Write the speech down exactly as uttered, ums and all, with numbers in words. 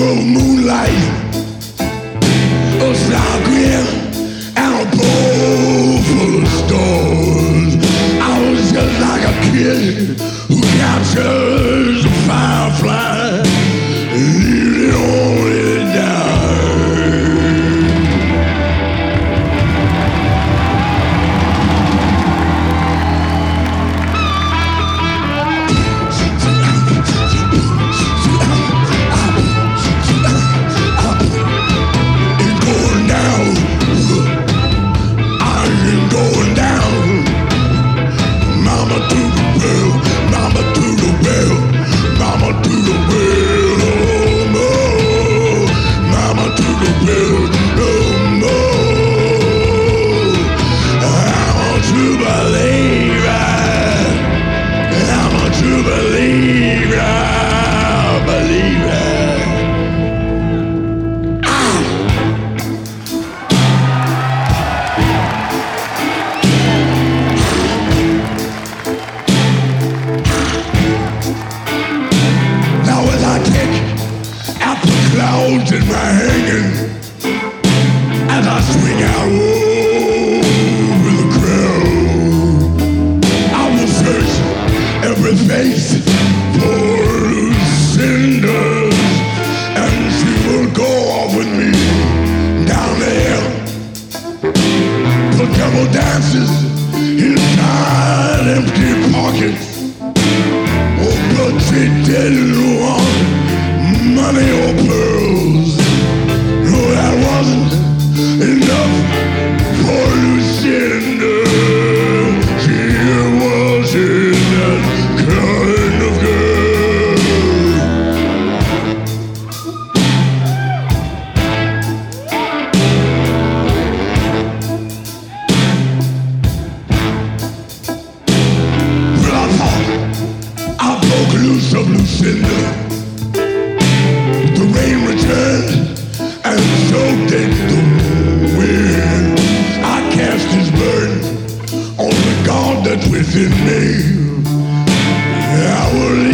of moonlight, a star grin, and a bowl full of stars. I was just like a kid who captures a firefly, leaving only to die. Clouds in my hanging as I swing out over the crowd. I will search every face for cinders, and she will go off with me down there. The devil dances inside empty pockets. Oh, but she didn't want money or pearls. No, that wasn't enough for Lucinda. She wasn't that kind of girl. Well, I thought I broke loose of Lucinda. The rain returned and so did the wind. I cast his burden on the God that's within me. I will